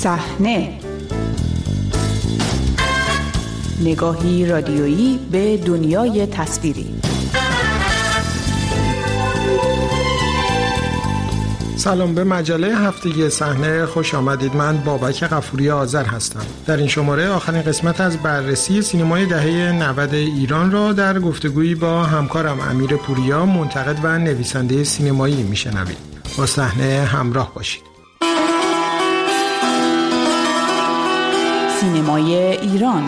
صحنه، نگاهی رادیویی به دنیای تصویری. سلام، به مجله هفتگی صحنه خوش آمدید. من بابک غفوری آذر هستم. در این شماره آخرین قسمت از بررسی سینمای دهه 90 ایران را در گفتگویی با همکارم امیر پوریا، منتقد و نویسنده سینمایی میشنوید. با صحنه همراه باشید. سینمای ایران.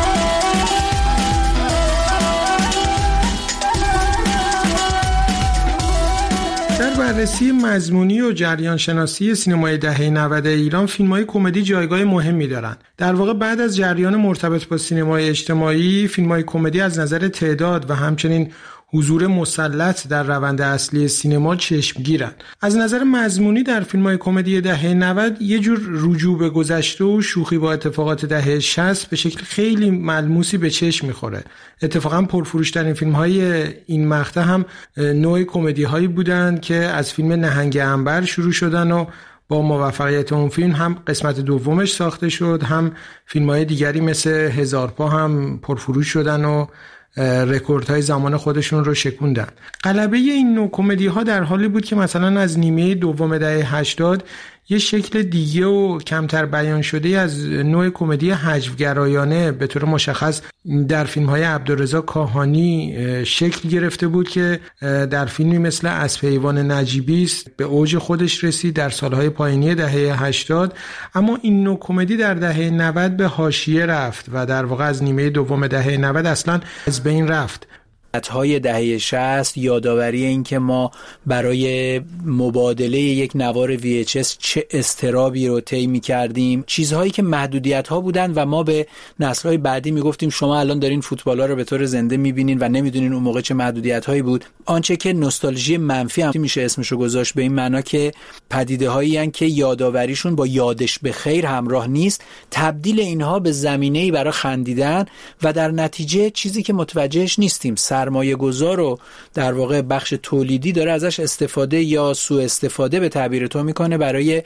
در بررسی مضمونی و جریان شناسی سینمای دهه 90 ایران، فیلم‌های کمدی جایگاه مهمی دارند. در واقع بعد از جریان مرتبط با سینمای اجتماعی، فیلم‌های کمدی از نظر تعداد و همچنین حضور مسلط در روند اصلی سینما چشمگیرند. از نظر مضمونی در فیلم‌های کمدی دهه 90 یه جور رجوع به گذشته و شوخی با اتفاقات دهه 60 به شکل خیلی ملموسی به چشم می‌خوره. اتفاقا پرفروش‌ترین فیلم‌های این مقطع هم نوع کمدی‌هایی بودند که از فیلم نهنگ عنبر شروع شدن و با موفقیت اون فیلم هم قسمت دومش ساخته شد، هم فیلم‌های دیگری مثل هزار پا هم پرفروش شدن و رکوردهای زمان خودشون رو شکوندن. غلبه این نوع کمدی ها در حالی بود که مثلا از نیمه دوم دهه 80 یه شکل دیگه و کمتر بیان شده از نوع کمدی حجوگرایانه به طور مشخص در فیلم‌های عبدالرضا کاهانی شکل گرفته بود که در فیلمی مثل اسب حیوان نجیبی است به اوج خودش رسید در سالهای پایانی دهه 80. اما این نوع کمدی در دهه 90 به حاشیه رفت و در واقع از نیمه دوم دهه 90 اصلا از بین رفت. های دهه 60 یادآوری این که ما برای مبادله یک نوار VHS چه اضطرابی رو طی می‌کردیم، چیزهایی که محدودیت‌ها بودن و ما به نسل‌های بعدی میگفتیم شما الان دارین فوتبالا رو به طور زنده می‌بینین و نمی‌دونین اون موقع چه محدودیت‌هایی بود. آنچه که نوستالژی منفی هم میشه اسمشو گذاشت، به این معنا که پدیده‌هایی ان که یادآوریشون با یادش به خیر همراه نیست، تبدیل اینها به زمینه‌ای برای خندیدن و در نتیجه چیزی که متوجهش نیستیم، سرمایه گذار رو در واقع بخش تولیدی داره ازش استفاده یا سوء استفاده به تعبیر تو میکنه برای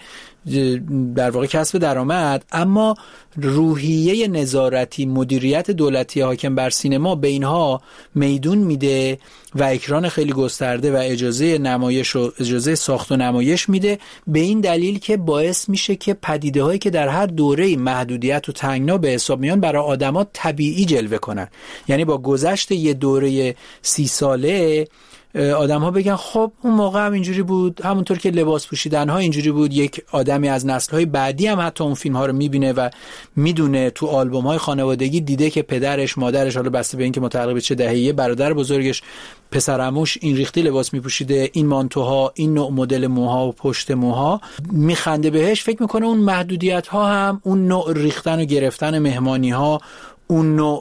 در واقع کسب درآمد. اما روحیه نظارتی، مدیریت دولتی حاکم بر سینما به اینها میدون میده و اکران خیلی گسترده و اجازه نمایش و اجازه ساخت و نمایش میده، به این دلیل که باعث میشه که پدیده هایی که در هر دوره محدودیت و تنگنا به حساب میان برای آدما طبیعی جلوه کنن. یعنی با گذشت یه دوره 30 ساله آدم ها بگن خب اون موقع هم اینجوری بود، همونطور که لباس پوشیدن ها اینجوری بود. یک آدمی از نسل های بعدی هم حتی اون فیلم ها رو میبینه و میدونه تو آلبوم های خانوادگی دیده که پدرش، مادرش، حالا بسته به این که متعلق به چه دهه‌ایه، برادر بزرگش، پسر عموش این ریختی لباس میپوشیده، این مانتوها، این نوع مدل موها و پشت موها، میخنده بهش، فکر میکنه اون محدودیت ها هم، اون نوع ریختن و گرفتن مهمانی ها، اون نوع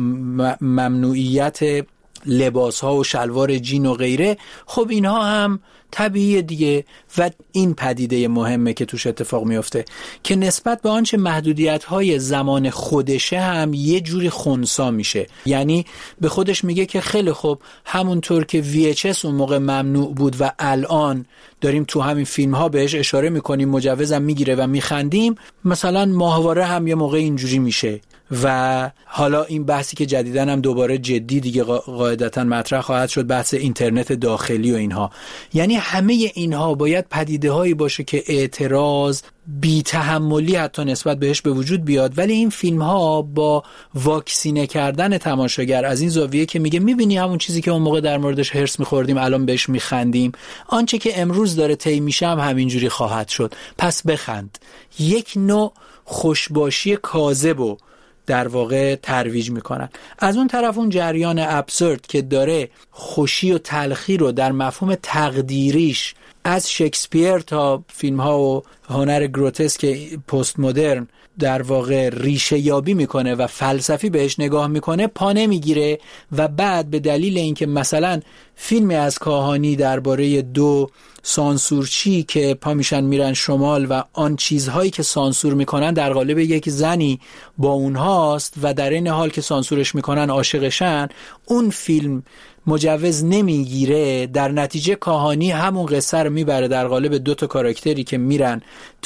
ممنوعیت لباس ها و شلوار جین و غیره، خب اینها هم طبیعیه دیگه. و این پدیده مهمه که توش اتفاق میفته که نسبت به آنچه محدودیت های زمان خودشه هم یه جوری خنثی میشه. یعنی به خودش میگه که خیلی خوب، همونطور که VHS اون موقع ممنوع بود و الان داریم تو همین فیلم ها بهش اشاره میکنیم، مجوزم میگیره و میخندیم، مثلا ماهواره هم یه موقع اینجوری میشه. و حالا این بحثی که جدیدن هم دوباره جدی دیگه قاعدتا مطرح خواهد شد، بحث اینترنت داخلی و اینها. یعنی همه اینها باید پدیده هایی باشه که اعتراض، بی تحملی حتی نسبت بهش به وجود بیاد، ولی این فیلم ها با واکسینه کردن تماشاگر از این زاویه که میگه میبینی همون چیزی که اون موقع در موردش هرس میخوردیم الان بهش میخندیم، آنچه که امروز داره طی میشه هم همینجوری خواهد شد، پس بخند. یک نوع خوشباشی کاذب در واقع ترویج میکنن. از اون طرف اون جریان ابسورد که داره خوشی و تلخی رو در مفهوم تقدیریش از شکسپیر تا فیلم ها و هنر گروتسک پست مدرن در واقع ریشه یابی میکنه و فلسفی بهش نگاه میکنه، پا نمیگیره و بعد به دلیل اینکه مثلا فیلمی از کاهانی درباره دو سانسورچی که پا میشن میرن شمال و آن چیزهایی که سانسور میکنن در قالب یک زنی با اونهاست و در این حال که سانسورش میکنن عاشقشن، اون فیلم مجوز نمیگیره. در نتیجه کاهانی همون قصه رو میبره در قالب 2 کاراکتری که میرن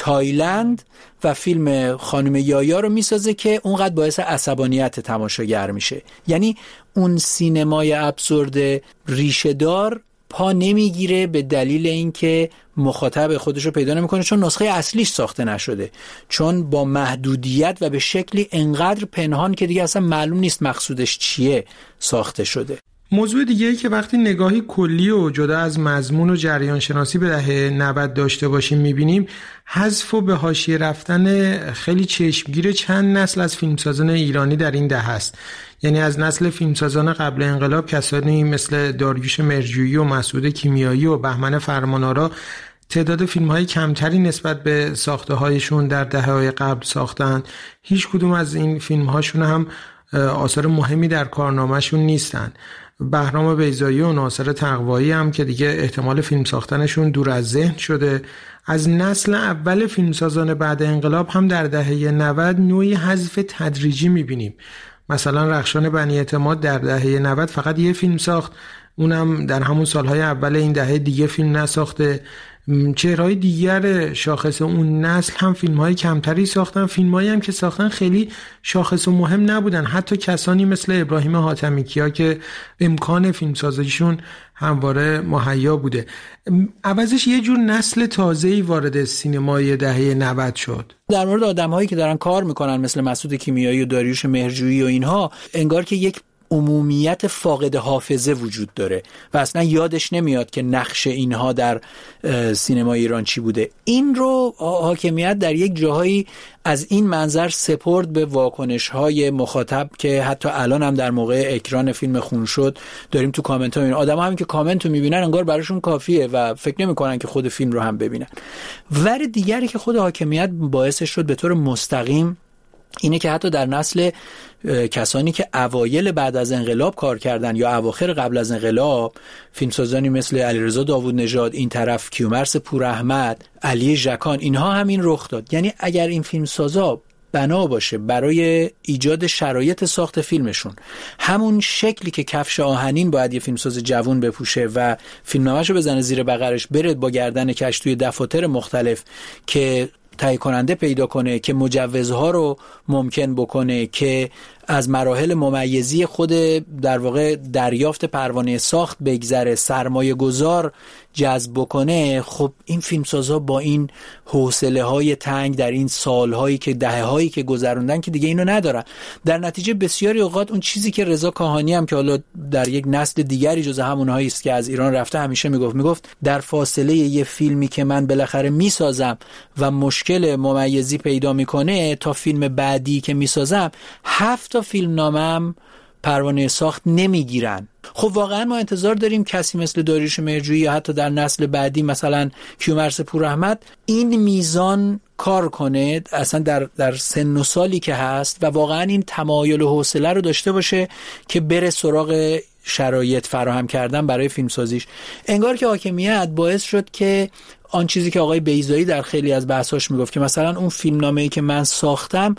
تایلند و فیلم خانم یایا رو میسازه که اونقدر باعث عصبانیت تماشاگر میشه. یعنی اون سینمای ابسورد ریشه دار پا نمیگیره به دلیل اینکه مخاطب خودش رو پیدا نمیکنه، چون نسخه اصلیش ساخته نشده، چون با محدودیت و به شکلی انقدر پنهان که دیگه اصلا معلوم نیست مقصودش چیه ساخته شده. موضوع دیگه‌ای که وقتی نگاهی کلی و جدا از مضمون و جریان شناسی به دهه 90 داشته باشیم می‌بینیم حذف و به حاشیه رفتن خیلی چشمگیر چند نسل از فیلمسازان ایرانی در این دهه است. یعنی از نسل فیلمسازان قبل انقلاب کسانی مثل داریوش مرجویی و مسعود کیمیایی و بهمن فرمان‌آرا تعداد فیلم‌های کمتری نسبت به ساخته‌هایشون در دهه‌های قبل ساختن. هیچ کدوم از این فیلم‌هاشون هم آثار مهمی در کارنامه‌شون نیستن. بهرام بیضایی و ناصر تقوایی هم که دیگه احتمال فیلم ساختنشون دور از ذهن شده. از نسل اول فیلمسازان بعد انقلاب هم در دهه 90 نوعی حذف تدریجی می‌بینیم. مثلا رخشان بنی اعتماد در دهه 90 فقط یه فیلم ساخت، اونم در همون سالهای اول این دهه دیگه فیلم نساخته. چهرهای دیگر شاخص اون نسل هم فیلم‌های کمتری ساختن، فیلم‌هایی هم که ساختن خیلی شاخص و مهم نبودن. حتی کسانی مثل ابراهیم حاتمیکیا که امکان فیلمسازیشون همواره مهیا بوده. عوضش یه جور نسل تازه‌ای وارد سینمای دهه 90 شد. در مورد آدم‌هایی که دارن کار میکنن مثل مسعود کیمیایی و داریوش مهرجویی و اینها، انگار که یک عمومیت فاقد حافظه وجود داره و اصلا یادش نمیاد که نقش اینها در سینما ایران چی بوده. این رو حاکمیت در یک جاهایی از این منظر سپرد به واکنش‌های مخاطب که حتی الان هم در موقع اکران فیلم خون شد داریم تو کامنت‌ها این آدم‌ها همین که کامنت رو می‌بینن انگار براشون کافیه و فکر نمی‌کنن که خود فیلم رو هم ببینن. ور دیگری که خود حاکمیت باعثش شد به طور مستقیم اینه که حتی در نسل کسانی که اوایل بعد از انقلاب کار کردن یا اواخر قبل از انقلاب، فیلمسازانی مثل علیرضا داوودنژاد، این طرف کیومرث پوراحمد، علی ژکان، اینها همین رخ داد. یعنی اگر این فیلمسازا بنا باشه برای ایجاد شرایط ساخت فیلمشون همون شکلی که کفش آهنین باید یه فیلمساز جوان بپوشه و فیلمنامه‌شو بزنه زیر بغلش بره با گردن کش توی دفاتر مختلف که تهیه کننده پیدا کنه، که مجوزها رو ممکن بکنه، که از مراحل ممیزی خود در واقع دریافت پروانه ساخت بگذره، سرمایه گذار جذب بکنه، خب این فیلمسازها با این حوصله‌های تنگ در این سال‌هایی که دهه‌هایی که گذروندن که دیگه اینو ندارن. در نتیجه بسیاری اوقات اون چیزی که رضا کاهانی هم که حالا در یک نسل دیگری جز همونهایی است که از ایران رفته همیشه میگفت در فاصله یه فیلمی که من بالاخره میسازم و مشکل ممیزی پیدا میکنه تا فیلم بعدی که میسازم 7 فیلم نامم پروانه ساخت نمیگیرن. خب واقعا ما انتظار داریم کسی مثل داریوش مهرجویی یا حتی در نسل بعدی مثلا کیومرث پوراحمد این میزان کار کنه اصلا در سن و سالی که هست و واقعا این تمایل و حوصله رو داشته باشه که بره سراغ شرایط فراهم کردن برای فیلمسازیش. انگار که حاکمیت باعث شد که آن چیزی که آقای بیضایی در خیلی از بحثاش میگفت که مثلا اون فیلمنامه‌ای که من ساختم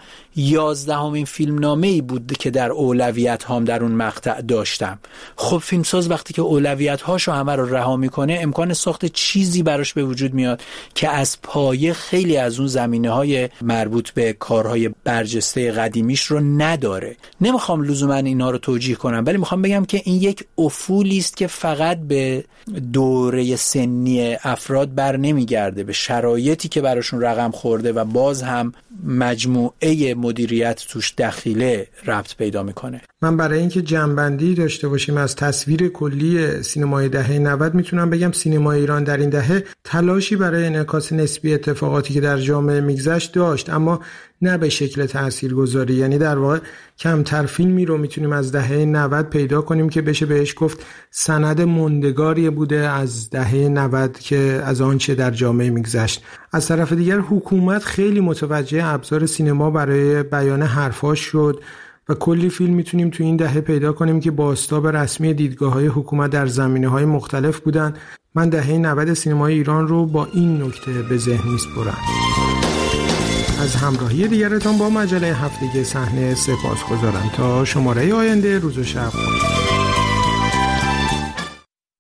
11مین فیلمنامه‌ای بود که در اولویت هام در اون مقطع داشتم. خب فیلمساز وقتی که اولویت هاشو همه رو رها میکنه امکان ساخت چیزی براش به وجود میاد که از پایه خیلی از اون زمینه‌های مربوط به کارهای برجسته قدیمیش رو نداره. نمیخوام لزوما اینا رو توجیه کنم، ولی میخوام بگم که این یک افولی است که فقط به دوره سنی افراد بر نمیگرده، به شرایطی که براشون رقم خورده و باز هم مجموعه مدیریت توش دخیله ربط پیدا میکنه. من برای اینکه جمع‌بندی داشته باشیم از تصویر کلی سینمای دهه 90 میتونم بگم سینمای ایران در این دهه تلاشی برای انعکاس نسبی اتفاقاتی که در جامعه میگذشت داشت، اما نه به شکل تاثیرگذاری. یعنی در واقع کمتر فیلمی رو میتونیم از دهه 90 پیدا کنیم که بشه بهش گفت سند موندگاری بوده از دهه 90 که از آنچه در جامعه میگذشت. از طرف دیگر حکومت خیلی متوجه ابزار سینما برای بیان حرفاش شد و کلی فیلم میتونیم تو این دهه پیدا کنیم که بازتاب رسمی دیدگاه‌های حکومت در زمینه‌های مختلف بودن. من دهه 90 سینمای ایران رو با این نکته به ذهن میسپرم. از همراهی دیگرتان با مجله هفتگی صحنه سپاسگزارم. تا شماره آینده، روز و شب خوش.